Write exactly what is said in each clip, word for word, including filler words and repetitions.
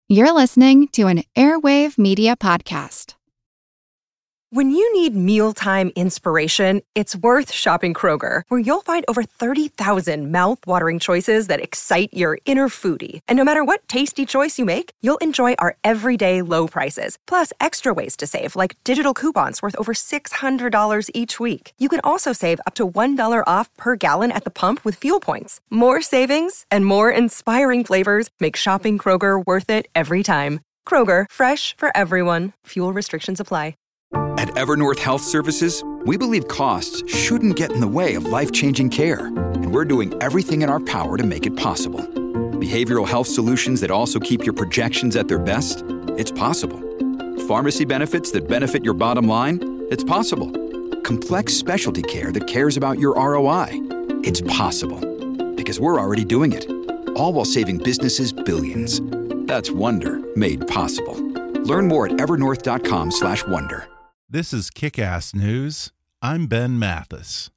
You're listening to an Airwave Media Podcast. When you need mealtime inspiration, it's worth shopping Kroger, where you'll find over thirty thousand mouth-watering choices that excite your inner foodie. And no matter what tasty choice you make, you'll enjoy our everyday low prices, plus extra ways to save, like digital coupons worth over six hundred dollars each week. You can also save up to one dollar off per gallon at the pump with fuel points. More savings and more inspiring flavors make shopping Kroger worth it every time. Kroger, fresh for everyone. Fuel restrictions apply. At Evernorth Health Services, we believe costs shouldn't get in the way of life-changing care, and we're doing everything in our power to make it possible. Behavioral health solutions that also keep your projections at their best? It's possible. Pharmacy benefits that benefit your bottom line? It's possible. Complex specialty care that cares about your R O I? It's possible. Because we're already doing it. All while saving businesses billions. That's Wonder made possible. Learn more at evernorth.com slash wonder. This is Kick-Ass News. I'm Ben Mathis.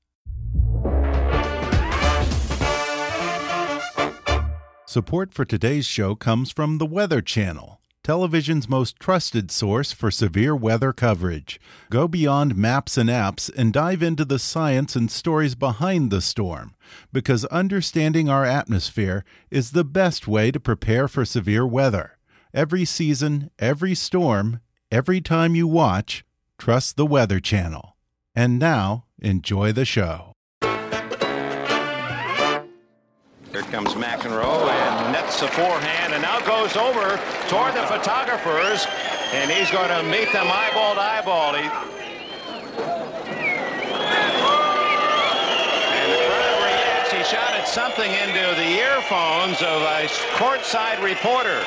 Support for today's show comes from the Weather Channel, television's most trusted source for severe weather coverage. Go beyond maps and apps and dive into the science and stories behind the storm, because understanding our atmosphere is the best way to prepare for severe weather. Every season, every storm, every time you watch, trust the Weather Channel. And now, enjoy the show. Here comes McEnroe and nets a forehand and now goes over toward the photographers, and he's going to meet them eyeball to eyeball. He... And the crowd reacts. He shouted something into the earphones of a courtside reporter.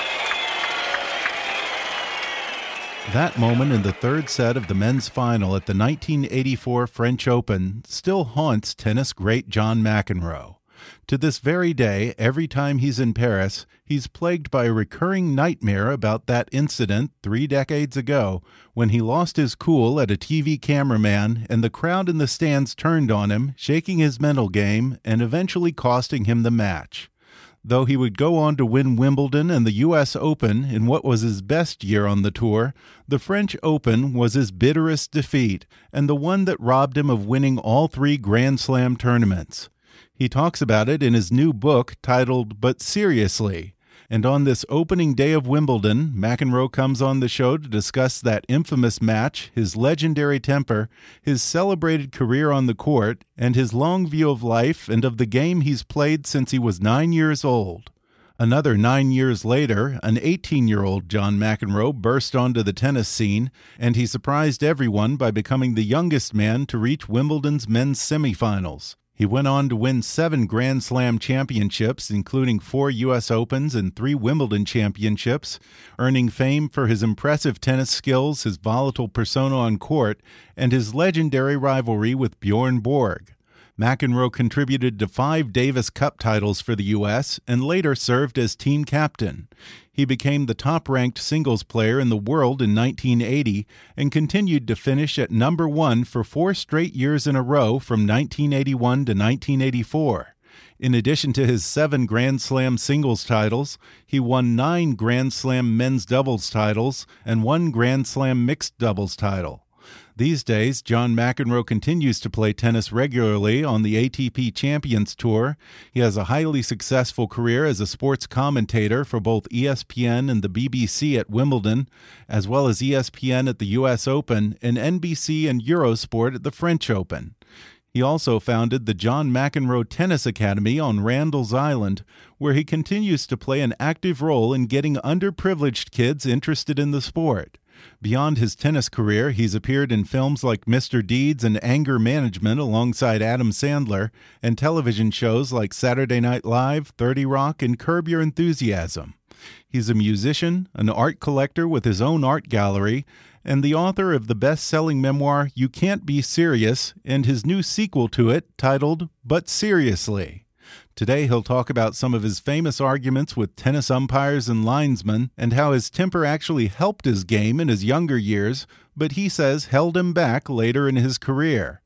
That moment in the third set of the men's final at the nineteen eighty-four French Open still haunts tennis great John McEnroe. To this very day, every time he's in Paris, he's plagued by a recurring nightmare about that incident three decades ago when he lost his cool at a T V cameraman and the crowd in the stands turned on him, shaking his mental game and eventually costing him the match. Though he would go on to win Wimbledon and the U S Open in what was his best year on the tour, the French Open was his bitterest defeat and the one that robbed him of winning all three Grand Slam tournaments. He talks about it in his new book titled But Seriously. And on this opening day of Wimbledon, McEnroe comes on the show to discuss that infamous match, his legendary temper, his celebrated career on the court, and his long view of life and of the game he's played since he was nine years old. Another nine years later, an eighteen-year-old John McEnroe burst onto the tennis scene, and he surprised everyone by becoming the youngest man to reach Wimbledon's men's semifinals. He went on to win seven Grand Slam championships, including four U S Opens and three Wimbledon championships, earning fame for his impressive tennis skills, his volatile persona on court, and his legendary rivalry with Bjorn Borg. McEnroe contributed to five Davis Cup titles for the U S and later served as team captain. He became the top-ranked singles player in the world in nineteen eighty and continued to finish at number one for four straight years in a row from nineteen eighty-one to nineteen eighty-four. In addition to his seven Grand Slam singles titles, he won nine Grand Slam men's doubles titles and one Grand Slam mixed doubles title. These days, John McEnroe continues to play tennis regularly on the A T P Champions Tour. He has a highly successful career as a sports commentator for both E S P N and the B B C at Wimbledon, as well as E S P N at the U S Open and N B C and Eurosport at the French Open. He also founded the John McEnroe Tennis Academy on Randall's Island, where he continues to play an active role in getting underprivileged kids interested in the sport. Beyond his tennis career, he's appeared in films like Mister Deeds and Anger Management alongside Adam Sandler, and television shows like Saturday Night Live, thirty Rock, and Curb Your Enthusiasm. He's a musician, an art collector with his own art gallery, and the author of the best-selling memoir You Can't Be Serious, and his new sequel to it titled But Seriously. Today he'll talk about some of his famous arguments with tennis umpires and linesmen and how his temper actually helped his game in his younger years, but he says held him back later in his career.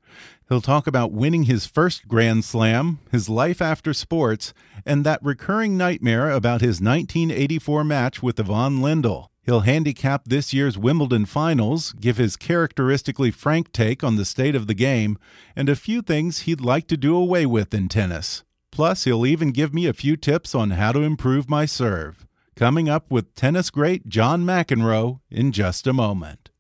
He'll talk about winning his first Grand Slam, his life after sports, and that recurring nightmare about his nineteen eighty-four match with Yvonne Lendl. He'll handicap this year's Wimbledon finals, give his characteristically frank take on the state of the game, and a few things he'd like to do away with in tennis. Plus, he'll even give me a few tips on how to improve my serve. Coming up with tennis great John McEnroe in just a moment.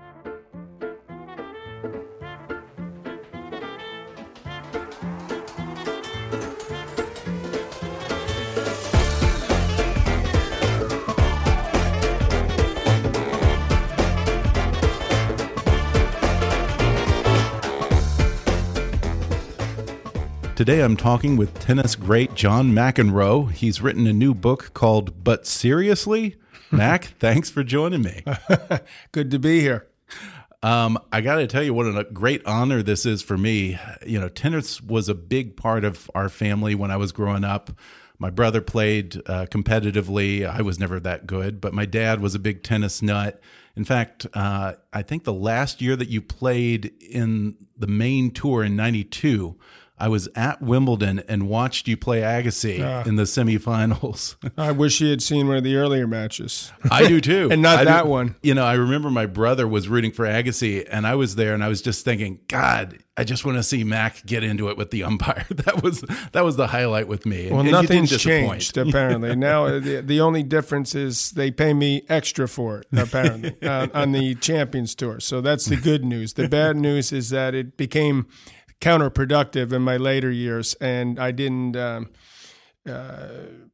Today I'm talking with tennis great John McEnroe. He's written a new book called But Seriously? Mac, thanks for joining me. Good to be here. Um, I got to tell you what a great honor this is for me. You know, tennis was a big part of our family when I was growing up. My brother played uh, competitively. I was never that good, but my dad was a big tennis nut. In fact, uh, I think the last year that you played in the main tour in ninety-two, I was at Wimbledon and watched you play Agassi uh, in the semifinals. I wish you had seen one of the earlier matches. I do too. And not I that do, one. You know, I remember my brother was rooting for Agassi, and I was there, and I was just thinking, God, I just want to see Mac get into it with the umpire. That was that was the highlight with me. Well, and, nothing's and changed, apparently. Now, the, the only difference is they pay me extra for it, apparently, uh, on the Champions Tour. So that's the good news. The bad news is that it became counterproductive in my later years, and I didn't um, uh,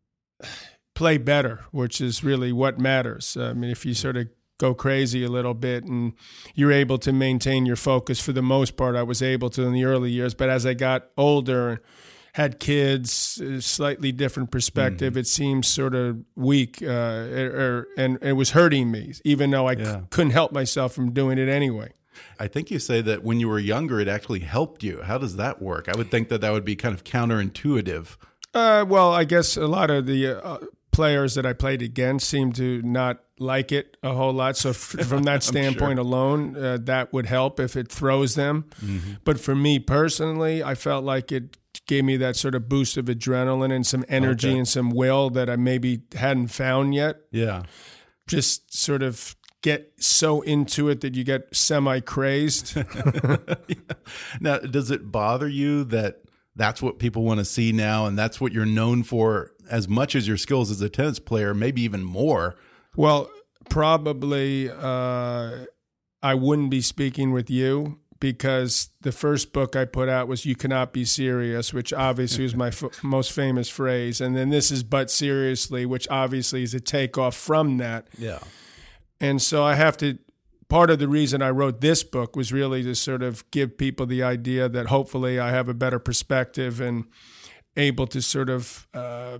play better, which is really what matters. I mean, if you sort of go crazy a little bit and you're able to maintain your focus, for the most part, I was able to in the early years. But as I got older, had kids, a slightly different perspective, mm-hmm. it seems sort of weak, uh, er, and it was hurting me, even though I yeah. c- couldn't help myself from doing it anyway. I think you say that when you were younger, it actually helped you. How does that work? I would think that that would be kind of counterintuitive. Uh, well, I guess a lot of the uh, players that I played against seemed to not like it a whole lot. So f- from that standpoint sure. alone, uh, that would help if it throws them. Mm-hmm. But for me personally, I felt like it gave me that sort of boost of adrenaline and some energy okay. and some will that I maybe hadn't found yet. Yeah. Just sort of get so into it that you get semi-crazed. yeah. Now, does it bother you that that's what people want to see now, and that's what you're known for as much as your skills as a tennis player, maybe even more? Well, probably uh, I wouldn't be speaking with you, because the first book I put out was You Cannot Be Serious, which obviously was my f- most famous phrase. And then this is But Seriously, which obviously is a takeoff from that. Yeah. And so I have to, part of the reason I wrote this book was really to sort of give people the idea that hopefully I have a better perspective and able to sort of uh,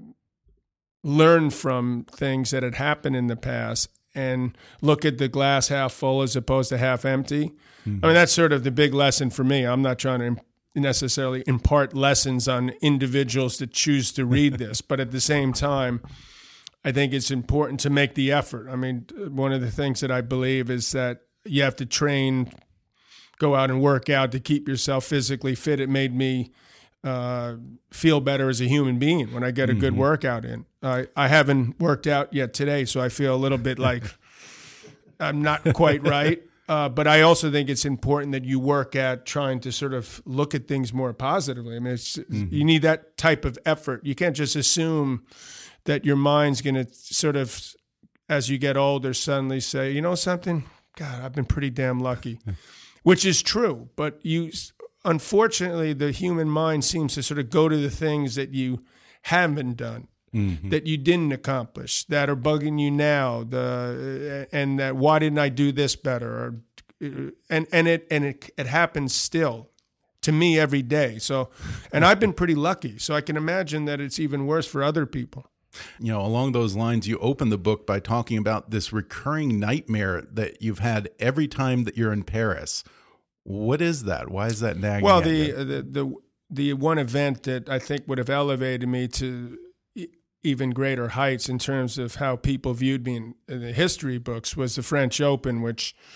learn from things that had happened in the past and look at the glass half full as opposed to half empty. Mm-hmm. I mean, that's sort of the big lesson for me. I'm not trying to necessarily impart lessons on individuals that choose to read this, but at the same time, I think it's important to make the effort. I mean, one of the things that I believe is that you have to train, go out and work out to keep yourself physically fit. It made me uh, feel better as a human being when I get a good mm-hmm. workout in. I, I haven't worked out yet today, so I feel a little bit like I'm not quite right. Uh, but I also think it's important that you work at trying to sort of look at things more positively. I mean, it's, mm-hmm. you need that type of effort. You can't just assume that your mind's going to sort of, as you get older, suddenly say, you know something? God, I've been pretty damn lucky, which is true. But you, unfortunately, the human mind seems to sort of go to the things that you haven't done, mm-hmm. that you didn't accomplish, that are bugging you now, the and that why didn't I do this better? Or, and and it and it it happens still to me every day. So, and I've been pretty lucky. So I can imagine that it's even worse for other people. You know, along those lines, you open the book by talking about this recurring nightmare that you've had every time that you're in Paris. What is that? Why is that nagging? Well, the, the the the one event that I think would have elevated me to even greater heights in terms of how people viewed me in, in the history books was the French Open, which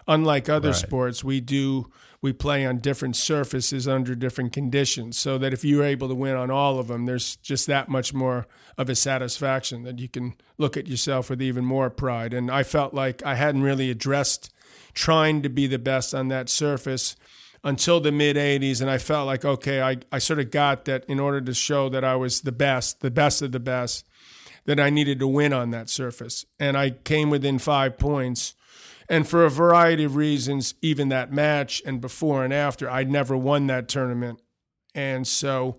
Unlike other Right. sports, we do we play on different surfaces under different conditions, so that if you're able to win on all of them, there's just that much more of a satisfaction that you can look at yourself with even more pride. And I felt like I hadn't really addressed trying to be the best on that surface until the mid-eighties, and I felt like, okay, I, I sort of got that in order to show that I was the best, the best of the best, that I needed to win on that surface. And I came within five points. And for a variety of reasons, even that match and before and after, I never won that tournament. And so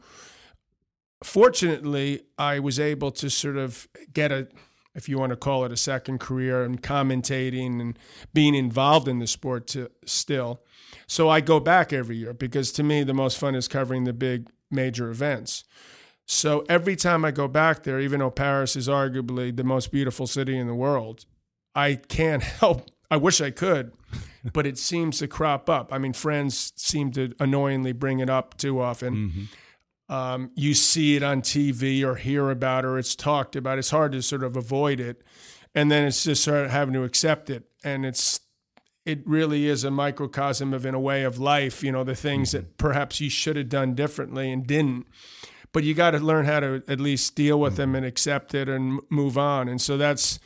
fortunately, I was able to sort of get a, if you want to call it a second career, and commentating and being involved in the sport to, still. So I go back every year because to me, the most fun is covering the big major events. So every time I go back there, even though Paris is arguably the most beautiful city in the world, I can't help, I wish I could, but it seems to crop up. I mean, friends seem to annoyingly bring it up too often. Mm-hmm. Um, you see it on T V or hear about it or it's talked about. It's hard to sort of avoid it. And then it's just sort of having to accept it. And it's it really is a microcosm of, in a way, of life, you know, the things mm-hmm. that perhaps you should have done differently and didn't. But you got to learn how to at least deal with mm-hmm. them and accept it and move on. And so that's,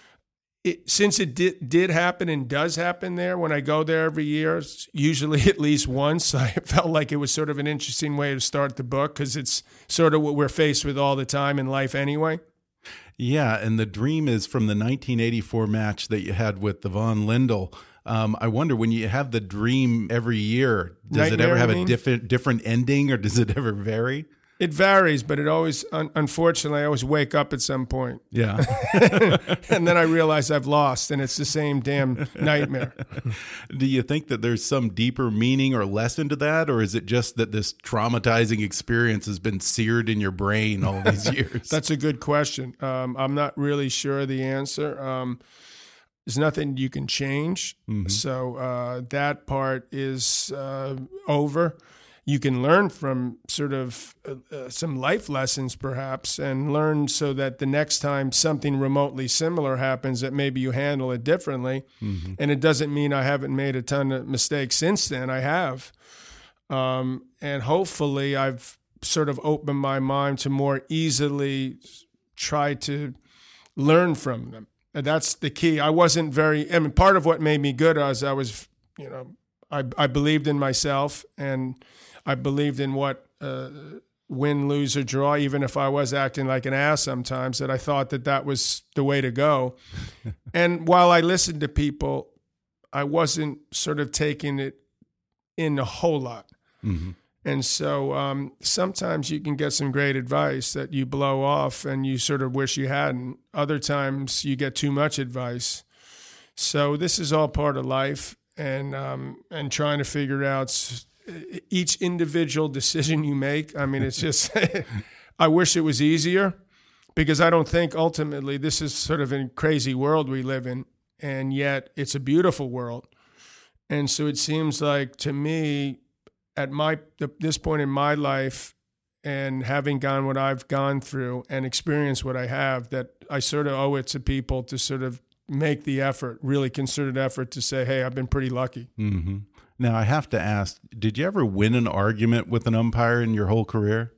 it, since it did, did happen and does happen there, when I go there every year, usually at least once, I felt like it was sort of an interesting way to start the book because it's sort of what we're faced with all the time in life anyway. Yeah, and the dream is from the nineteen eighty-four match that you had with the Von Lindell. Um, I wonder, when you have the dream every year, does Nightmare, it ever have you a mean? different different ending, or does it ever vary? It varies, but it always, un- unfortunately, I always wake up at some point. Yeah. And then I realize I've lost, and it's the same damn nightmare. Do you think that there's some deeper meaning or lesson to that, or is it just that this traumatizing experience has been seared in your brain all these years? That's a good question. Um, I'm not really sure of the answer. Um, there's nothing you can change. Mm-hmm. So uh, that part is uh, over. You can learn from sort of uh, some life lessons perhaps, and learn so that the next time something remotely similar happens that maybe you handle it differently. Mm-hmm. And it doesn't mean I haven't made a ton of mistakes since then. I have. Um, and hopefully I've sort of opened my mind to more easily try to learn from them. And that's the key. I wasn't very, I mean, part of what made me good was I was, you know, I, I believed in myself, and I believed in what uh, win, lose, or draw, even if I was acting like an ass sometimes, that I thought that that was the way to go. And while I listened to people, I wasn't sort of taking it in a whole lot. Mm-hmm. And so um, sometimes you can get some great advice that you blow off and you sort of wish you hadn't. Other times you get too much advice. So this is all part of life, and um, and trying to figure out each individual decision you make. I mean, it's just, I wish it was easier, because I don't think ultimately this is sort of a crazy world we live in, and yet it's a beautiful world. And so it seems like, to me, at my this point in my life, and having gone what I've gone through and experienced what I have, that I sort of owe it to people to sort of make the effort, really concerted effort, to say, hey, I've been pretty lucky. Mm-hmm. Now, I have to ask, did you ever win an argument with an umpire in your whole career?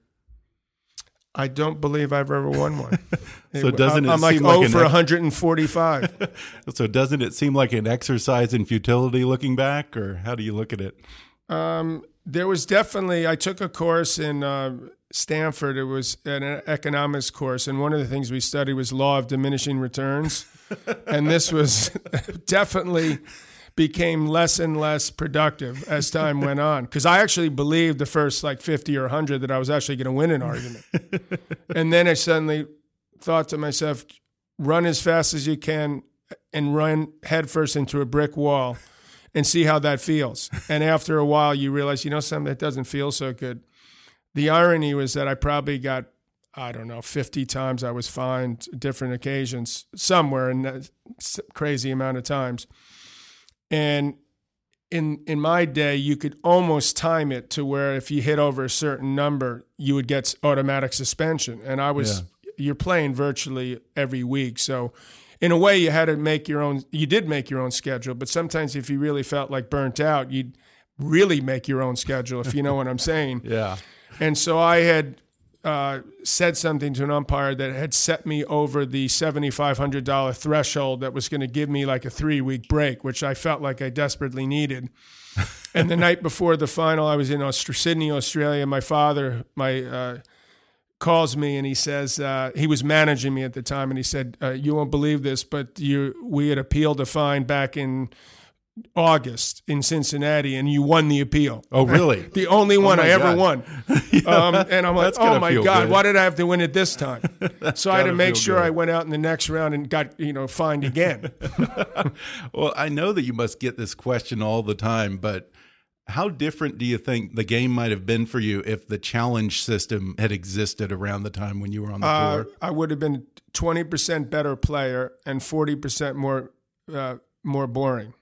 I don't believe I've ever won one. So doesn't it I'm like seem like oh an for ex- one hundred forty-five. So doesn't it seem like an exercise in futility looking back, or how do you look at it? Um, there was definitely, I took a course in uh, Stanford. It was an economics course, and one of the things we studied was law of diminishing returns. And this was definitely became less and less productive as time went on, because I actually believed the first like fifty or one hundred that I was actually going to win an argument. And then I suddenly thought to myself, run as fast as you can and run headfirst into a brick wall and see how that feels. And after a while, you realize, you know, something that doesn't feel so good. The irony was that I probably got, I don't know, fifty times I was fined, different occasions, somewhere in that crazy amount of times. And in in my day, you could almost time it to where if you hit over a certain number, you would get automatic suspension. And I was, yeah. You're playing virtually every week. So in a way, you had to make your own, you did make your own schedule, but sometimes if you really felt like burnt out, you'd really make your own schedule, if you know what I'm saying. Yeah. And so I had uh, said something to an umpire that had set me over the seven thousand five hundred dollars threshold that was going to give me like a three-week break, which I felt like I desperately needed. And the night before the final, I was in Aust- Sydney, Australia. My father, my uh, calls me and he says, uh, he was managing me at the time, and he said, uh, you won't believe this, but you, we had appealed a fine back in August in Cincinnati, and you won the appeal. Oh, really? The only one oh I ever God. won. yeah. um, and I'm like, oh my God, good. why did I have to win it this time? So I had to make sure good. I went out in the next round and got, you know, fined again. Well, I know that you must get this question all the time, but how different do you think the game might have been for you if the challenge system had existed around the time when you were on the uh, tour? I would have been twenty percent better player and forty percent more uh, more boring.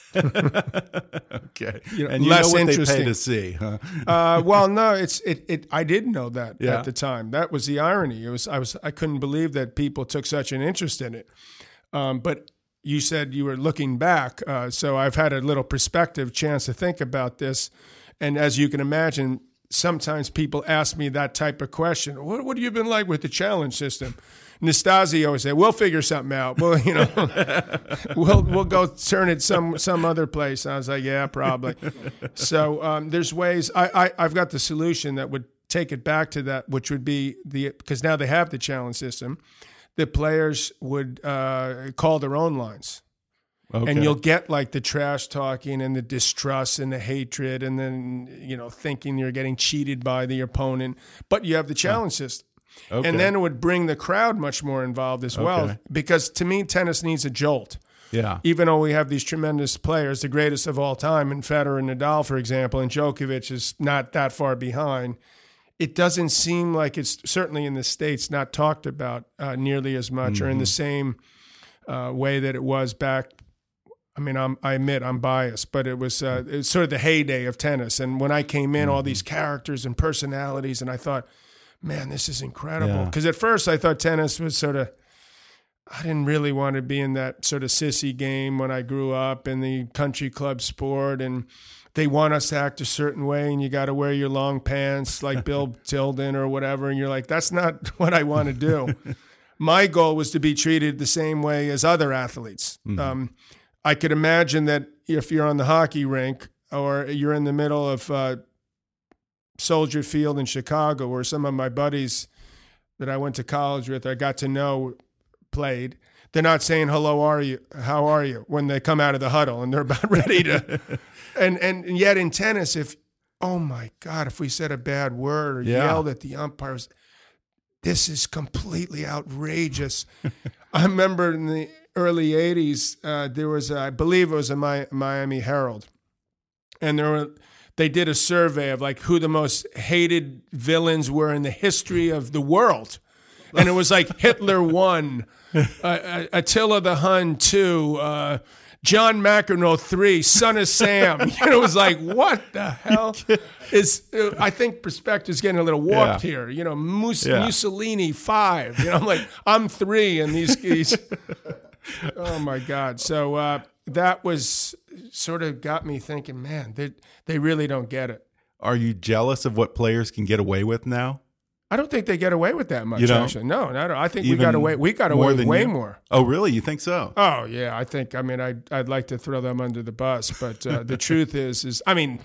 Okay, You know, and you less know what they interesting. pay to see, huh? uh, well, no, it's it, it. I didn't know that Yeah. at the time. That was the irony. It was I was I couldn't believe that people took such an interest in it. Um, but you said you were looking back, uh, so I've had a little perspective, chance to think about this, and as you can imagine, sometimes people ask me that type of question. What what have you been like with the challenge system? Nastasi always said, "We'll figure something out. Well, you know, we'll we'll go turn it some some other place." I was like, "Yeah, probably." So um, there's ways. I, I I've got the solution that would take it back to that, which would be the because now they have the challenge system. The players would uh, call their own lines. Okay. And you'll get like the trash talking and the distrust and the hatred, and then, you know, thinking you're getting cheated by the opponent. But you have the challenge system. Okay. And then it would bring the crowd much more involved as well. Okay. Because to me, tennis needs a jolt. Yeah. Even though we have these tremendous players, the greatest of all time, and Federer and Nadal, for example, and Djokovic is not that far behind. It doesn't seem like it's, certainly in the States, not talked about uh, nearly as much mm-hmm. or in the same uh, way that it was back. I mean, I'm, I admit I'm biased, but it was, uh, it was sort of the heyday of tennis. And when I came in, mm-hmm. all these characters and personalities, and I thought, man, this is incredible. Because yeah. at first I thought tennis was sort of, I didn't really want to be in that sort of sissy game when I grew up in the country club sport, and they want us to act a certain way, and you got to wear your long pants like Bill Tilden or whatever, and you're like, that's not what I want to do. My goal was to be treated the same way as other athletes. Mm-hmm. Um, I could imagine that if you're on the hockey rink or you're in the middle of uh, Soldier Field in Chicago, where some of my buddies that I went to college with, I got to know, played, they're not saying, hello, are you? How are you? When they come out of the huddle and they're about ready to. and, and and yet in tennis, if, oh my God, if we said a bad word or yeah. yelled at the umpires, this is completely outrageous. I remember in the early eighties, uh, there was, a, I believe it was a Mi- Miami Herald. And there were, they did a survey of like who the most hated villains were in the history of the world. And it was like Hitler one, uh, Attila the Hun two, uh, John McEnroe three, Son of Sam. You know, it was like, what the hell is? Uh, I think perspective is getting a little warped yeah. here. You know, Mus- yeah. Mussolini five. You know, I'm like, I'm three, and these these. Oh my God! So uh, that was sort of got me thinking, man, they they really don't get it. Are you jealous of what players can get away with now? I don't think they get away with that much. You don't? Actually, no, no, I think Even we got away. We got away with way you? more. Oh, really? You think so? Oh, yeah. I think. I mean, I'd I'd like to throw them under the bus, but uh, the truth is, is I mean,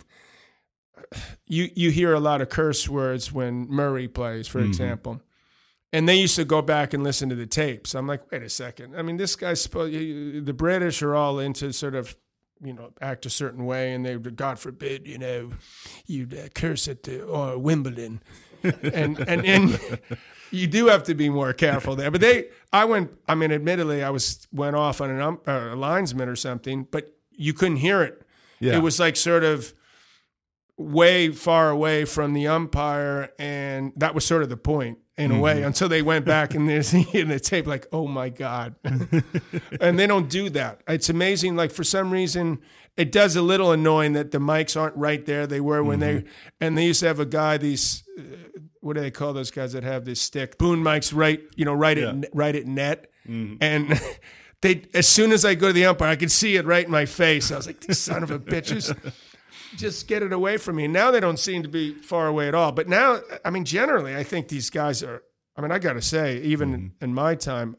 you you hear a lot of curse words when Murray plays, for mm-hmm. example, and they used to go back and listen to the tapes. I'm like, wait a second. I mean, this guy's supposed. The British are all into sort of, you know, act a certain way, and they, God forbid, you know, you'd uh, curse at the or Wimbledon. and, and and you do have to be more careful there. But they, I went. I mean, admittedly, I was went off on an um, uh, a linesman or something, but you couldn't hear it. Yeah. It was like sort of way far away from the umpire, and that was sort of the point in a mm-hmm. way. Until they went back and they're seeing the tape, like, oh my God, and they don't do that. It's amazing. Like for some reason. It does a little annoying that the mics aren't right there. They were when mm-hmm. they, and they used to have a guy, these, uh, what do they call those guys that have this stick? Boom mics right, you know, right, yeah. at, right at net. Mm-hmm. And they as soon as I go to the umpire, I could see it right in my face. I was like, these son of a bitches, just get it away from me. And now they don't seem to be far away at all. But now, I mean, generally, I think these guys are, I mean, I got to say, even mm-hmm. in, in my time,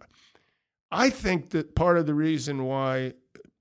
I think that part of the reason why,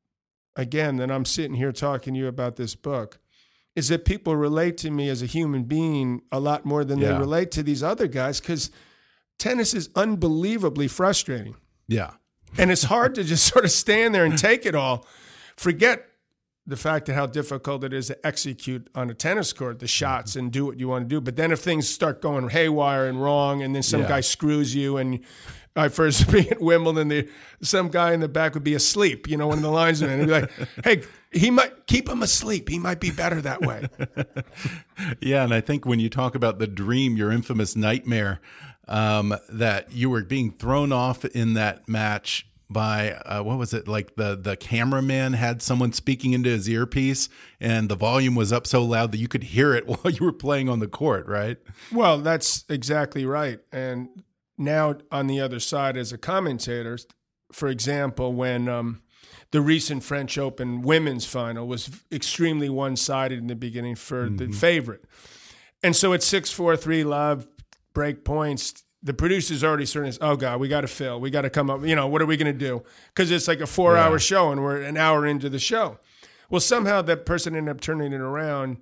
again, that I'm sitting here talking to you about this book is that people relate to me as a human being a lot more than yeah. they relate to these other guys, because tennis is unbelievably frustrating. Yeah. And it's hard to just sort of stand there and take it all. Forget the fact that how difficult it is to execute on a tennis court, the shots, and do what you want to do. But then if things start going haywire and wrong, and then some yeah. guy screws you, and I first being at Wimbledon, the, some guy in the back would be asleep, you know, one of the linesmen, and he'd be like, hey, he might keep him asleep. He might be better that way. Yeah, and I think when you talk about the dream, your infamous nightmare, um, that you were being thrown off in that match by, uh, what was it, like the, the cameraman had someone speaking into his earpiece, and the volume was up so loud that you could hear it while you were playing on the court, right? Well, that's exactly right. And now on the other side as a commentator, for example, when um, the recent French Open women's final was extremely one-sided in the beginning for mm-hmm. the favorite. And so it's six four, three love, break points. The producer's already starting to say, oh, God, we got to fill. We got to come up. You know, what are we going to do? Because it's like a four-hour yeah. show, and we're an hour into the show. Well, somehow that person ended up turning it around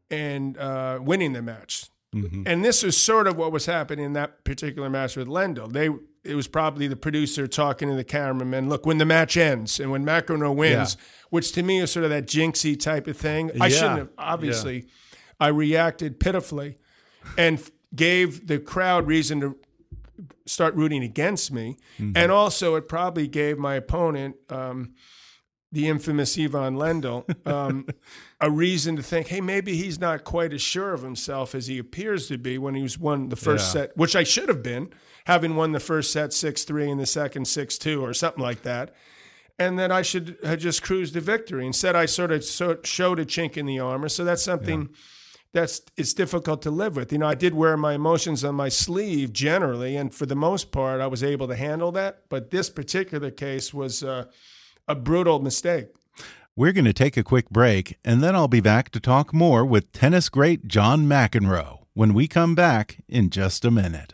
and uh, winning the match. Mm-hmm. And this is sort of what was happening in that particular match with Lendl. They It was probably the producer talking to the cameraman, look, when the match ends and when McEnroe wins, yeah. which to me is sort of that jinxie type of thing. I yeah. shouldn't have, obviously. Yeah. I reacted pitifully and gave the crowd reason to start rooting against me. Mm-hmm. And also it probably gave my opponent, um, the infamous Ivan Lendl, um, a reason to think, hey, maybe he's not quite as sure of himself as he appears to be when he was won the first yeah. set, which I should have been, having won the first set six three and the second six two or something like that, and that I should have just cruised to victory. Instead, I sort of so showed a chink in the armor, so that's something yeah. that's it's difficult to live with. You know, I did wear my emotions on my sleeve generally, and for the most part, I was able to handle that, but this particular case was uh, a brutal mistake. We're going to take a quick break, and then I'll be back to talk more with tennis great John McEnroe when we come back in just a minute.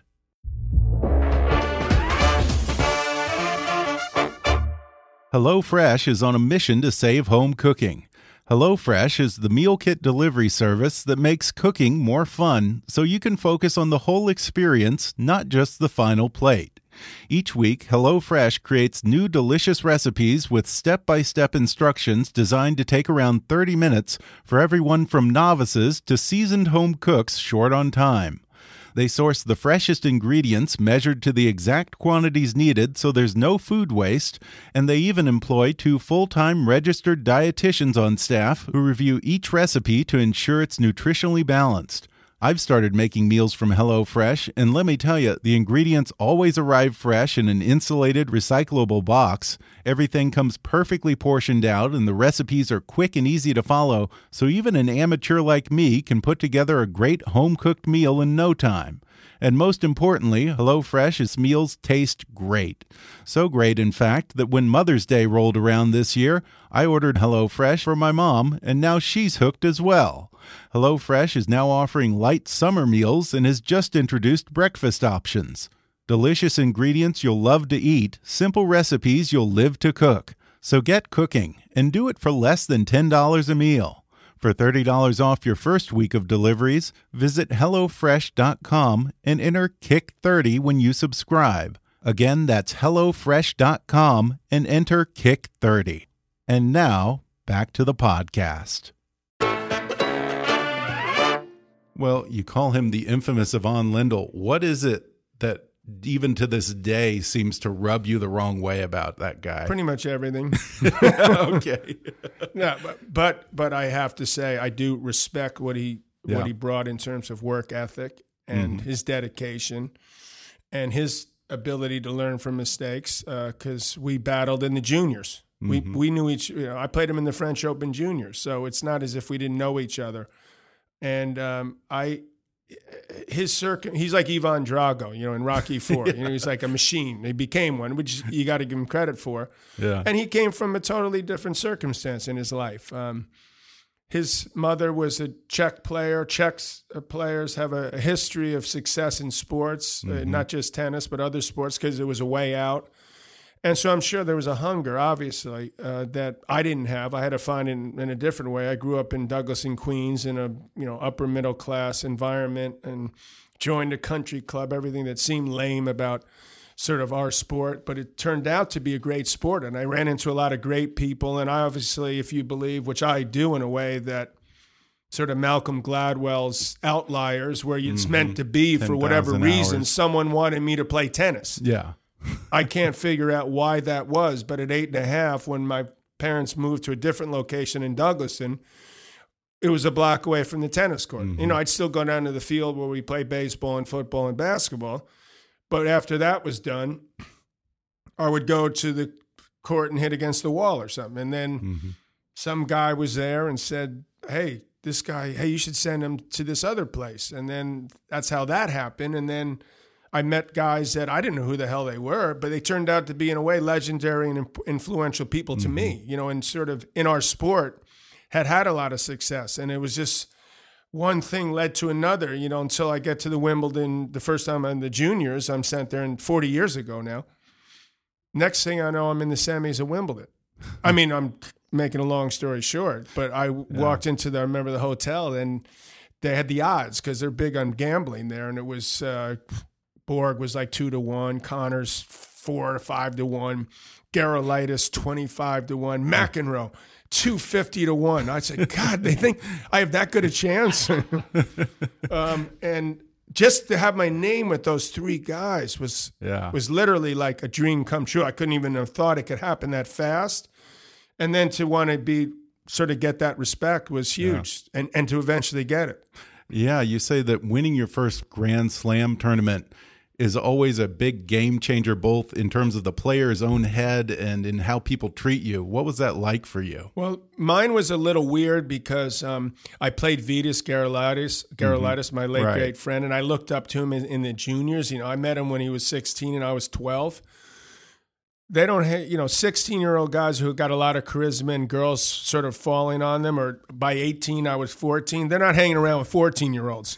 HelloFresh is on a mission to save home cooking. HelloFresh is the meal kit delivery service that makes cooking more fun so you can focus on the whole experience, not just the final plate. Each week, HelloFresh creates new delicious recipes with step-by-step instructions designed to take around thirty minutes for everyone from novices to seasoned home cooks short on time. They source the freshest ingredients measured to the exact quantities needed so there's no food waste, and they even employ two full-time registered dietitians on staff who review each recipe to ensure it's nutritionally balanced. I've started making meals from HelloFresh, and let me tell you, the ingredients always arrive fresh in an insulated, recyclable box. Everything comes perfectly portioned out, and the recipes are quick and easy to follow, so even an amateur like me can put together a great home-cooked meal in no time. And most importantly, HelloFresh's meals taste great. So great, in fact, that when Mother's Day rolled around this year, I ordered HelloFresh for my mom, and now she's hooked as well. HelloFresh is now offering light summer meals and has just introduced breakfast options. Delicious ingredients you'll love to eat, simple recipes you'll live to cook. So get cooking and do it for less than ten dollars a meal. For thirty dollars off your first week of deliveries, visit hello fresh dot com and enter kick thirty when you subscribe. Again, that's hello fresh dot com and enter kick thirty. And now, back to the podcast. Well, you call him the infamous Ivan Lendl. What is it that even to this day seems to rub you the wrong way about that guy? Pretty much everything. Okay. No, but, but but I have to say I do respect what he yeah. what he brought in terms of work ethic and mm-hmm. his dedication and his ability to learn from mistakes. Because uh, we battled in the juniors. Mm-hmm. We we knew each. You know, I played him in the French Open juniors, so it's not as if we didn't know each other. And um, I, his circum, he's like Ivan Drago, you know, in Rocky Four. You know, he's like a machine. He became one, which you got to give him credit for. Yeah. And he came from a totally different circumstance in his life. Um, his mother was a Czech player. Czech players have a, a history of success in sports, mm-hmm. uh, not just tennis, but other sports, because it was a way out. And so I'm sure there was a hunger, obviously, uh, that I didn't have. I had to find it in, in a different way. I grew up in Douglas and Queens in a you know upper middle class environment and joined a country club, everything that seemed lame about sort of our sport. But it turned out to be a great sport. And I ran into a lot of great people. And I obviously, if you believe, which I do in a way, that sort of Malcolm Gladwell's Outliers, where it's mm-hmm. meant to be for whatever reason, hours. Someone wanted me to play tennis. Yeah. I can't figure out why that was, but at eight and a half, when my parents moved to a different location in Douglaston, it was a block away from the tennis court. Mm-hmm. You know, I'd still go down to the field where we play baseball and football and basketball, but after that was done, I would go to the court and hit against the wall or something. And then mm-hmm. some guy was there and said, hey, this guy, hey, you should send him to this other place. And then that's how that happened. And then I met guys that I didn't know who the hell they were, but they turned out to be, in a way, legendary and influential people to mm-hmm. me, you know, and sort of in our sport had had a lot of success. And it was just one thing led to another, you know, until I get to the Wimbledon, the first time I'm in the juniors, I'm sent there, and forty years ago now. Next thing I know, I'm in the semis of Wimbledon. I mean, I'm making a long story short, but I yeah. walked into the, I remember the hotel, and they had the odds because they're big on gambling there. And it was, uh, Borg was like two to one, Connors four to five to one, Gerulaitis twenty-five to one, McEnroe two fifty to one. I said, God, they think I have that good a chance. um, and just to have my name with those three guys was yeah. was literally like a dream come true. I couldn't even have thought it could happen that fast. And then to want to be sort of get that respect was huge, yeah. and and to eventually get it. Yeah, you say that winning your first Grand Slam tournament is always a big game changer, both in terms of the player's own head and in how people treat you. What was that like for you? Well, mine was a little weird because um, I played Vitas Gerulaitis, Gerulaitis, mm-hmm. my late right. great friend, and I looked up to him in, in the juniors. You know, I met him when he was sixteen and I was twelve. They don't have, you know, sixteen-year-old guys who got a lot of charisma and girls sort of falling on them, or by eighteen, I was fourteen. They're not hanging around with fourteen-year-olds.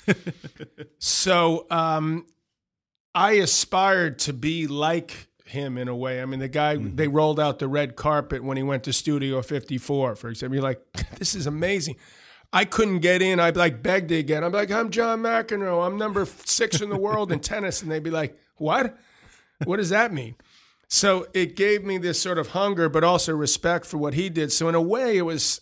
so um, I aspired to be like him in a way. I mean, the guy, mm-hmm. they rolled out the red carpet when he went to Studio fifty-four, for example. You're like, this is amazing. I couldn't get in. I'd like beg to get. I'm like, I'm John McEnroe. I'm number six in the world in tennis. And they'd be like, what? What does that mean? So it gave me this sort of hunger, but also respect for what he did. So in a way, it was,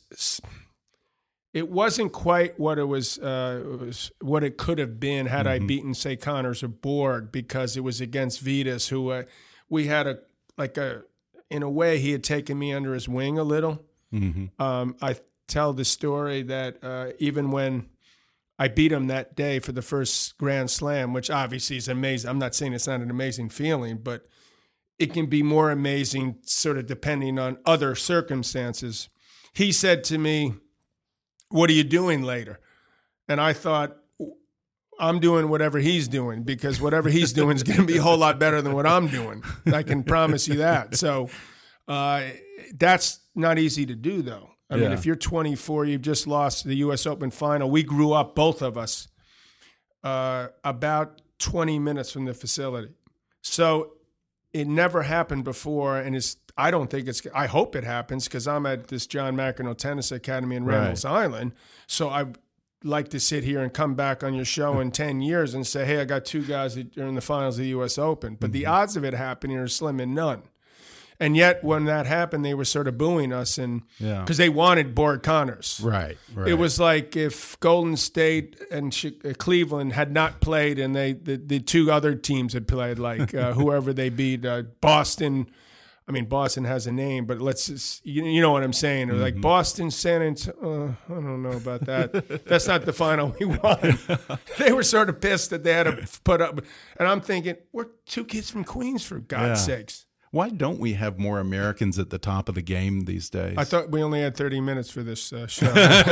it wasn't quite what it was, uh, it was what it could have been had mm-hmm. I beaten, say, Connors or Borg, because it was against Vitas, who uh, we had a like a, in a way, he had taken me under his wing a little. Mm-hmm. Um, I tell the story that uh, even when I beat him that day for the first Grand Slam, which obviously is amazing. I'm not saying it's not an amazing feeling, but it can be more amazing sort of depending on other circumstances. He said to me, what are you doing later? And I thought, I'm doing whatever he's doing, because whatever he's doing is going to be a whole lot better than what I'm doing. I can promise you that. So uh, that's not easy to do, though. I yeah. mean, if you're twenty-four, you've just lost the U S Open final. We grew up, both of us, uh, about twenty minutes from the facility. So it never happened before, and it's, I don't think it's, I hope it happens, because I'm at this John McEnroe Tennis Academy in Randall's right. Island. So I'd like to sit here and come back on your show in ten years and say, hey, I got two guys that are in the finals of the U S Open. But mm-hmm. the odds of it happening are slim and none. And yet when that happened, they were sort of booing us, and because yeah. they wanted Borg Connors. Right, right. It was like if Golden State and Cleveland had not played, and they the, the two other teams had played, like uh, whoever they beat, uh, Boston. I mean, Boston has a name, but let's just, you, you know what I'm saying. Mm-hmm. Like Boston, San Antonio. Uh, I don't know about that. That's not the final we won. They were sort of pissed that they had to put up. And I'm thinking, we're two kids from Queens, for God's yeah. sakes. Why don't we have more Americans at the top of the game these days? I thought we only had thirty minutes for this uh, show.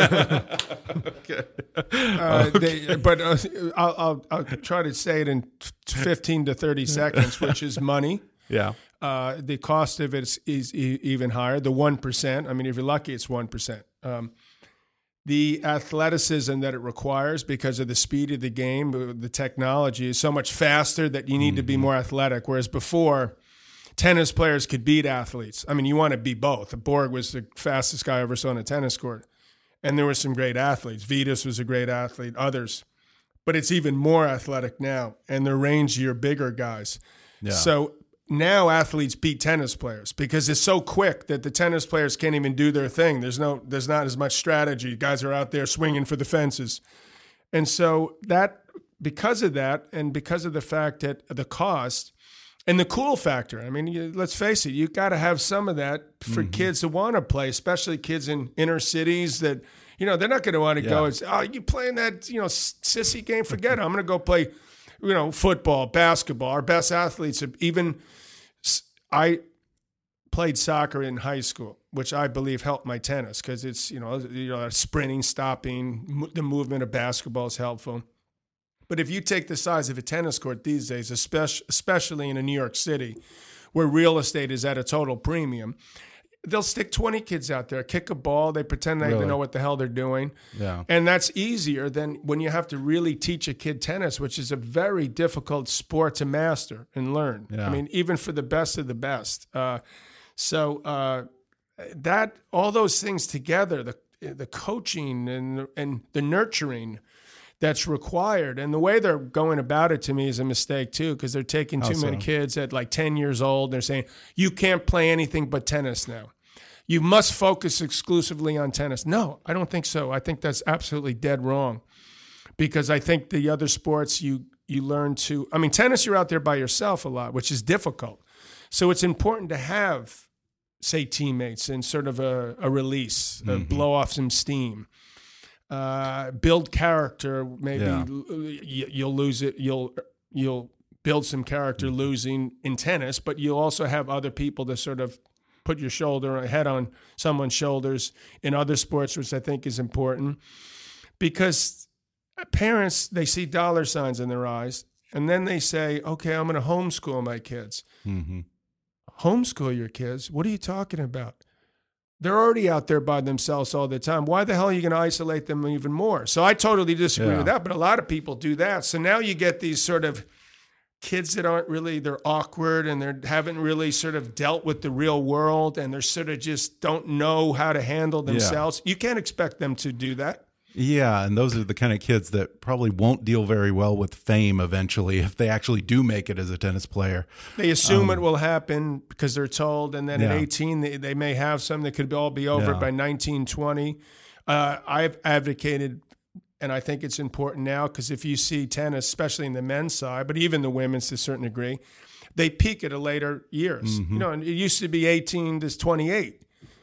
okay. Uh, okay. They, but uh, I'll, I'll, I'll try to say it in fifteen to thirty seconds, which is money. Yeah. Uh, the cost of it is, is e- even higher. The one percent. I mean, if you're lucky, it's one percent. Um, the athleticism that it requires because of the speed of the game, the technology is so much faster that you need mm-hmm. to be more athletic. Whereas before, tennis players could beat athletes. I mean, you want to be both. Borg was the fastest guy I ever saw on a tennis court. And there were some great athletes. Vitas was a great athlete, others. But it's even more athletic now, and they're rangier, bigger guys. Yeah. So now athletes beat tennis players because it's so quick that the tennis players can't even do their thing. There's no, there's not as much strategy. Guys are out there swinging for the fences. And so that, because of that, and because of the fact that the cost and the cool factor, I mean, you, let's face it, you got to have some of that for mm-hmm. kids to want to play, especially kids in inner cities that, you know, they're not going to want to yeah. go and say, oh, you playing that, you know, sissy game? Forget it. I'm going to go play, you know, football, basketball. Our best athletes, even I played soccer in high school, which I believe helped my tennis because it's, you know, you know, sprinting, stopping, the movement of basketball is helpful. But if you take the size of a tennis court these days, especially in a New York City, where real estate is at a total premium, they'll stick twenty kids out there, kick a ball, they pretend they really? know what the hell they're doing. Yeah. And that's easier than when you have to really teach a kid tennis, which is a very difficult sport to master and learn. Yeah. I mean, even for the best of the best. Uh, so uh, that all those things together, the the coaching and and the nurturing that's required. And the way they're going about it to me is a mistake too, because they're taking too How many so? kids at like ten years old. They're saying, you can't play anything but tennis now. You must focus exclusively on tennis. No, I don't think so. I think that's absolutely dead wrong, because I think the other sports you you learn to, I mean, tennis, you're out there by yourself a lot, which is difficult. So it's important to have, say, teammates and sort of a, a release, mm-hmm. uh, blow off some steam. Uh, build character. Maybe yeah. you, you'll lose it. You'll you'll build some character mm-hmm. losing in tennis, but you'll also have other people to sort of put your shoulder, head on someone's shoulders in other sports, which I think is important. Because parents, they see dollar signs in their eyes, and then they say, "Okay, I'm going to homeschool my kids." Mm-hmm. Homeschool your kids? What are you talking about? They're already out there by themselves all the time. Why the hell are you going to isolate them even more? So I totally disagree yeah. with that, but a lot of people do that. So now you get these sort of kids that aren't really, they're awkward and they haven't really sort of dealt with the real world, and they're sort of just don't know how to handle themselves. Yeah. You can't expect them to do that. Yeah, and those are the kind of kids that probably won't deal very well with fame eventually if they actually do make it as a tennis player. They assume um, it will happen because they're told, and then yeah. at eighteen, they, they may have some that could all be over yeah. by nineteen, twenty. Uh, I've advocated, and I think it's important now, because if you see tennis, especially in the men's side, but even the women's to a certain degree, they peak at a later years. Mm-hmm. You know, it used to be eighteen to twenty-eight.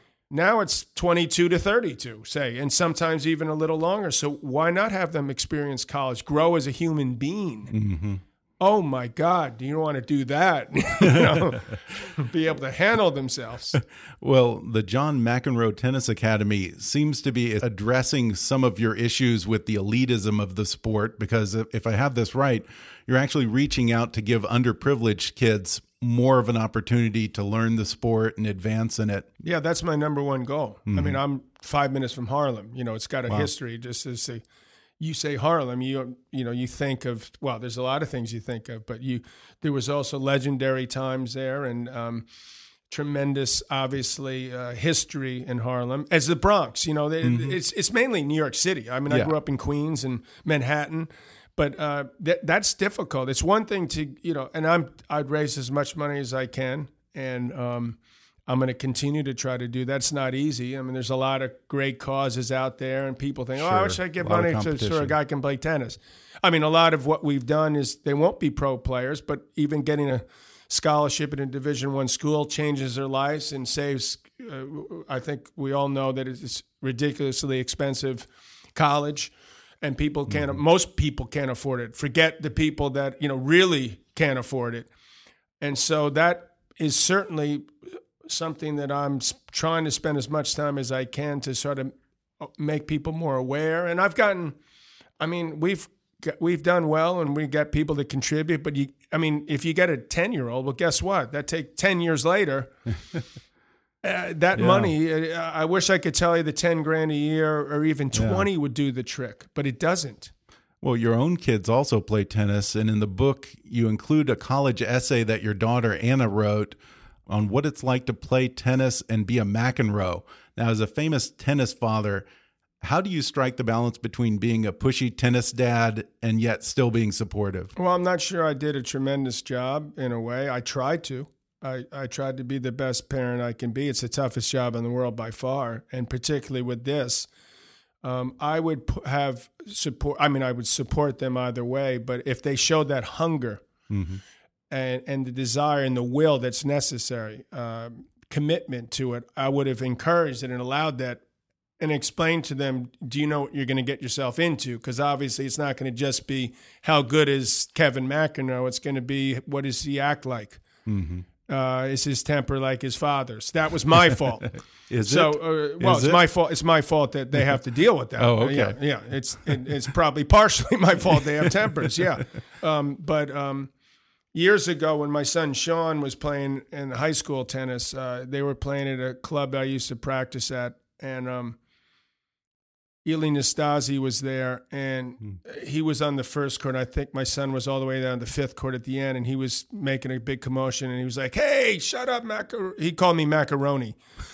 Now it's twenty-two to thirty-two, say, and sometimes even a little longer. So why not have them experience college, grow as a human being? Mm-hmm. Oh, my God, you don't want to do that. you know, be able to handle themselves. Well, the John McEnroe Tennis Academy seems to be addressing some of your issues with the elitism of the sport, because if I have this right, you're actually reaching out to give underprivileged kids more of an opportunity to learn the sport and advance in it. Yeah, that's my number one goal. Mm-hmm. I mean, I'm five minutes from Harlem. You know, it's got a wow. history. Just as say, you say Harlem, you you know, you think of, well, there's a lot of things you think of, but you there was also legendary times there, and um, tremendous, obviously, uh, history in Harlem. As the Bronx, you know, they, mm-hmm. it's it's mainly New York City. I mean, yeah. I grew up in Queens and Manhattan. But uh, that that's difficult. It's one thing to, you know, and I'm I'd raise as much money as I can, and um, I'm going to continue to try to do that. It's not easy. I mean, there's a lot of great causes out there, and people think, sure. oh, I wish I could give money to so a guy can play tennis. I mean, a lot of what we've done is they won't be pro players, but even getting a scholarship in a Division One school changes their lives and saves. Uh, I think we all know that it's ridiculously expensive college. And people can't, mm-hmm. most people can't afford it. Forget the people that, you know, really can't afford it. And so that is certainly something that I'm trying to spend as much time as I can to sort of make people more aware. And I've gotten, I mean, we've we've done well, and we got people to contribute. But you, I mean, if you get a ten-year-old, well, guess what? That take ten years later. Uh, that yeah. money, uh, I wish I could tell you the ten grand a year or even twenty yeah. would do the trick, but it doesn't. Well, your own kids also play tennis, and in the book, you include a college essay that your daughter Anna wrote on what it's like to play tennis and be a McEnroe. Now, as a famous tennis father, how do you strike the balance between being a pushy tennis dad and yet still being supportive? Well, I'm not sure I did a tremendous job in a way. I tried to. I, I tried to be the best parent I can be. It's the toughest job in the world by far, and particularly with this. Um, I would p- have support. I mean, I would support them either way, but if they showed that hunger mm-hmm. and, and the desire and the will that's necessary, uh, commitment to it, I would have encouraged it and allowed that and explained to them, do you know what you're going to get yourself into? Because obviously it's not going to just be how good is Kevin McEnroe. It's going to be what does he act like? Mm-hmm. Uh, is his temper like his father's? That was my fault. Is so, it? Uh, well, is it's it? my fault. It's my fault that they have to deal with that. Oh, okay. Yeah, yeah. It's it, it's probably partially my fault they have tempers. Yeah, um, but um, years ago when my son Sean was playing in high school tennis, uh, they were playing at a club I used to practice at, and um, Eli Nastasi was there, and hmm. he was on the first court. I think my son was all the way down the fifth court at the end, and he was making a big commotion, and he was like, hey, shut up, Macar-. He called me Macaroni.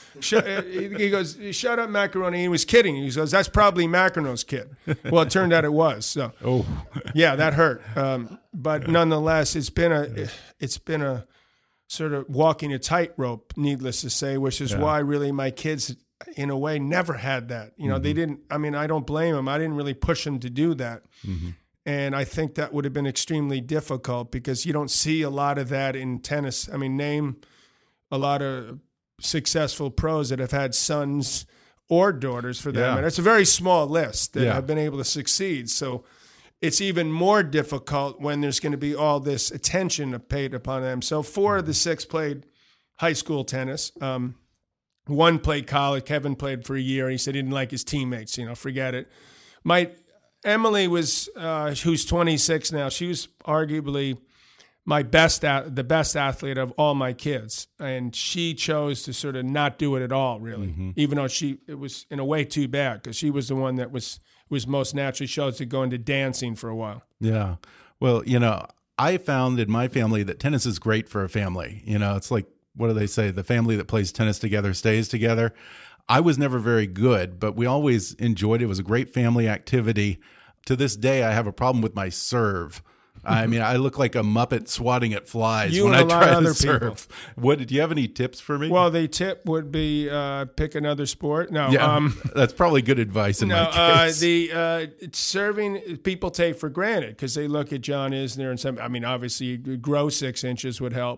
He goes, shut up, Macaroni. He was kidding. He goes, that's probably McEnroe's kid. Well, it turned out it was. So, oh, yeah, that hurt. Um, but nonetheless, it's been a it's been a sort of walking a tightrope, needless to say, which is yeah. why really my kids, in a way, never had that. You know, mm-hmm. they didn't. I mean, I don't blame them. I didn't really push them to do that. Mm-hmm. And I think that would have been extremely difficult because you don't see a lot of that in tennis. I mean, name a lot of successful pros that have had sons or daughters for them. Yeah. And it's a very small list that yeah. have been able to succeed. So it's even more difficult when there's going to be all this attention paid upon them. So four of the six played high school tennis. Um, one played college. Kevin played for a year. He said he didn't like his teammates. You know, forget it. My Emily was, uh, who's twenty-six now, she was arguably my best, the best athlete of all my kids. And she chose to sort of not do it at all, really, mm-hmm. even though she, it was in a way too bad because she was the one that was, was most naturally chose to go into dancing for a while. Yeah. Well, you know, I found in my family that tennis is great for a family. You know, it's like, what do they say? The family that plays tennis together stays together. I was never very good, but we always enjoyed it. It was a great family activity. To this day, I have a problem with my serve. I mean, I look like a Muppet swatting at flies you when and I a lot try of to other serve. people. What, do you have any tips for me? Well, the tip would be uh, pick another sport. No, yeah, um, that's probably good advice in no, my case. Uh, the uh, serving people take for granted because they look at John Isner and some. I mean, obviously, grow six inches would help.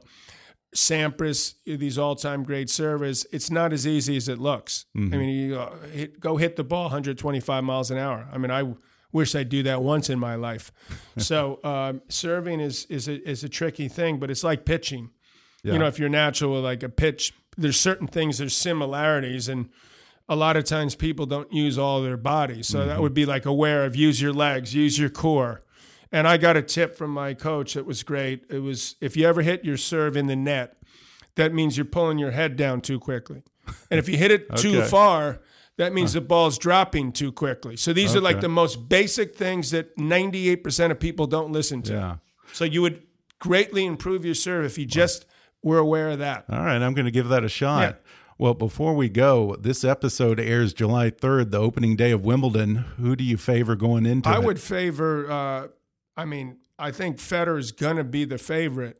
Sampras, these all-time great servers, it's not as easy as it looks. Mm-hmm. I mean, you uh, hit, go hit the ball one hundred twenty-five miles an hour. I mean, I wish I'd do that once in my life. So um, serving is is a, is a tricky thing, but it's like pitching. Yeah. You know, if you're natural like a pitch, there's certain things, there's similarities, and a lot of times people don't use all their body. So mm-hmm. that would be like aware of use your legs, use your core. And I got a tip from my coach that was great. It was, if you ever hit your serve in the net, that means you're pulling your head down too quickly. And if you hit it okay. too far, that means huh. the ball's dropping too quickly. So these okay. are like the most basic things that ninety-eight percent of people don't listen to. Yeah. So you would greatly improve your serve if you just were aware of that. All right, I'm going to give that a shot. Yeah. Well, before we go, this episode airs July third, the opening day of Wimbledon. Who do you favor going into I it? would favor, uh, I mean, I think Federer's going to be the favorite.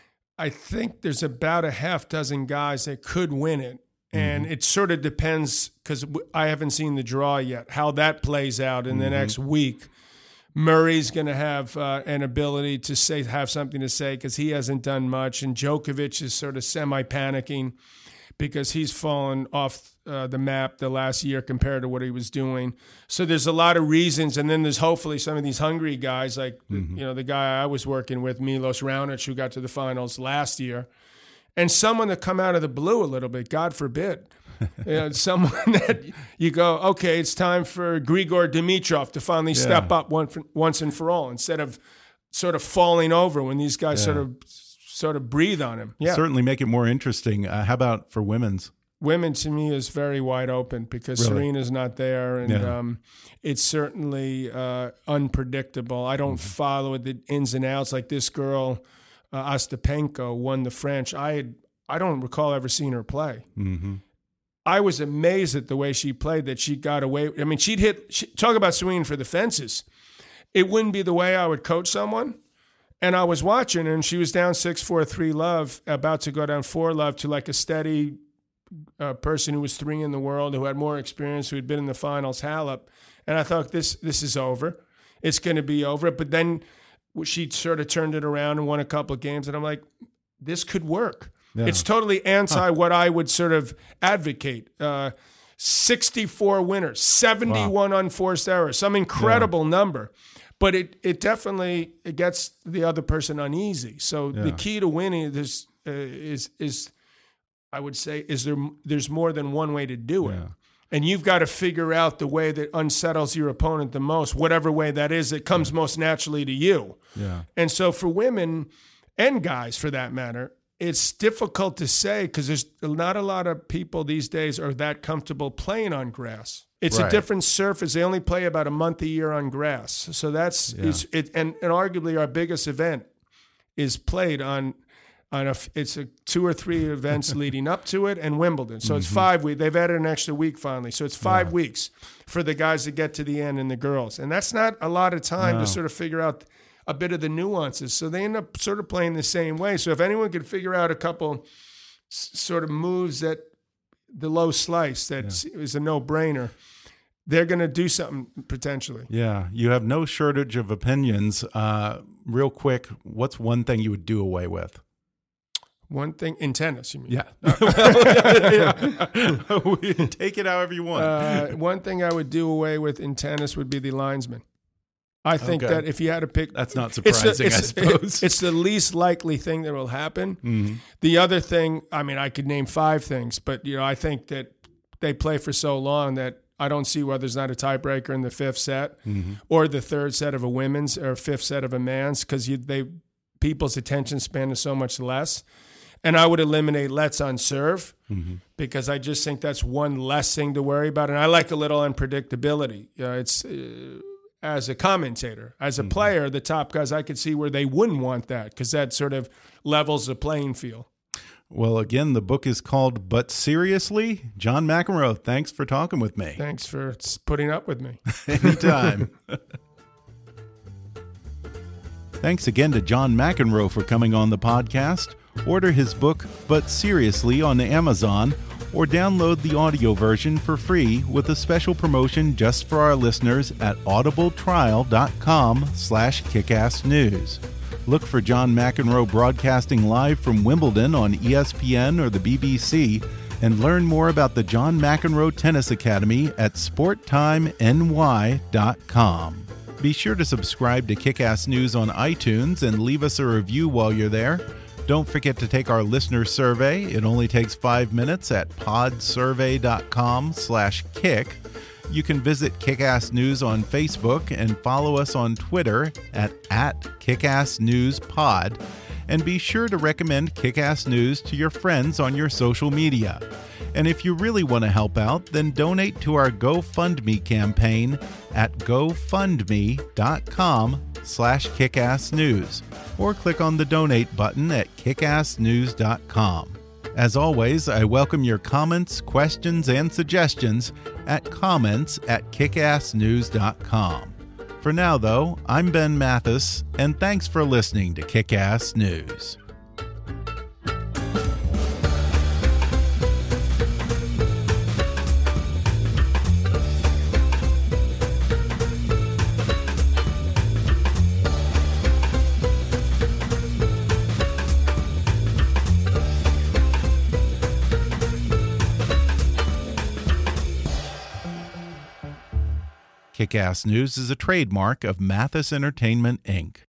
I think there's about a half dozen guys that could win it. And mm-hmm. it sort of depends, because I haven't seen the draw yet, how that plays out in mm-hmm. the next week. Murray's going to have uh, an ability to say, have something to say because he hasn't done much. And Djokovic is sort of semi-panicking because he's fallen off uh, the map the last year compared to what he was doing. So there's a lot of reasons. And then there's hopefully some of these hungry guys, like mm-hmm. you know the guy I was working with, Milos Raonic, who got to the finals last year. and someone to come out of the blue a little bit, God forbid. You know, someone that you go, okay, it's time for Grigor Dimitrov to finally yeah. step up one for, once and for all, instead of sort of falling over when these guys yeah. sort of sort of breathe on him. Yeah, certainly make it more interesting. Uh, how about for women's? Women, to me, is very wide open because really? Serena's not there, and yeah. um, it's certainly uh, unpredictable. I don't mm-hmm. follow the ins and outs. Like this girl, uh, Ostapenko, won the French. I had, I don't recall ever seeing her play. Mm-hmm. I was amazed at the way she played, that she got away. I mean, she'd hit, she, talk about swinging for the fences. It wouldn't be the way I would coach someone. And I was watching, and she was down six four, three love, about to go down four love to like a steady uh, person who was three in the world, who had more experience, who had been in the finals, Halep. And I thought, this this is over. It's going to be over. But then she sort of turned it around and won a couple of games. And I'm like, this could work. Yeah. It's totally anti huh. what I would sort of advocate. Uh, sixty-four winners, seventy-one wow. unforced errors, some incredible yeah. number. But it it definitely it gets the other person uneasy. So yeah. the key to winning is, uh, is, is I would say, is there there's more than one way to do it. Yeah. And you've got to figure out the way that unsettles your opponent the most, whatever way that is, that comes yeah. most naturally to you. Yeah. And so for women and guys, for that matter, it's difficult to say because there's not a lot of people these days are that comfortable playing on grass. It's right. a different surface. They only play about a month a year on grass. So that's yeah. it's, it, and, and arguably our biggest event is played on on a it's a two or three events leading up to it and Wimbledon. So mm-hmm. it's five weeks. They've added an extra week finally. So it's five yeah. weeks for the guys to get to the end and the girls. And that's not a lot of time no. to sort of figure out a bit of the nuances. So they end up sort of playing the same way. So if anyone could figure out a couple s- sort of moves that the low slice that yeah. is a no-brainer, they're going to do something potentially. Yeah. You have no shortage of opinions. Uh, real quick, what's one thing you would do away with? One thing in tennis, you mean? Yeah. yeah. Take it however you want. Uh, one thing I would do away with in tennis would be the linesman. I think okay. that if you had to pick... That's not surprising, it's the, it's, I suppose. It, it's the least likely thing that will happen. Mm-hmm. The other thing, I mean, I could name five things, but you know, I think that they play for so long that I don't see why there's not a tiebreaker in the fifth set mm-hmm. or the third set of a women's or fifth set of a man's, because they people's attention span is so much less. And I would eliminate lets on serve mm-hmm. because I just think that's one less thing to worry about. And I like a little unpredictability. Uh, it's... Uh, As a commentator, as a mm-hmm. player, the top guys, I could see where they wouldn't want that because that sort of levels the playing field. Well, again, the book is called But Seriously. John McEnroe, thanks for talking with me. Thanks for putting up with me. Anytime. Thanks again to John McEnroe for coming on the podcast. Order his book, But Seriously, on Amazon, or download the audio version for free with a special promotion just for our listeners at audibletrial.com slash kickassnews. Look for John McEnroe broadcasting live from Wimbledon on E S P N or the B B C, and learn more about the John McEnroe Tennis Academy at sport time N Y dot com. Be sure to subscribe to Kickass News on iTunes and leave us a review while you're there. Don't forget to take our listener survey. It only takes five minutes at podsurvey.com slash kick. You can visit Kickass News on Facebook and follow us on Twitter at, at KickassNewsPod. And be sure to recommend Kickass News to your friends on your social media. And if you really want to help out, then donate to our GoFundMe campaign at gofundme.com slash kickassnews, or click on the donate button at kickassnews dot com. As always, I welcome your comments, questions, and suggestions at comments at kickassnews dot com. For now, though, I'm Ben Mathis, and thanks for listening to Kickass News. Kickass News is a trademark of Mathis Entertainment, Incorporated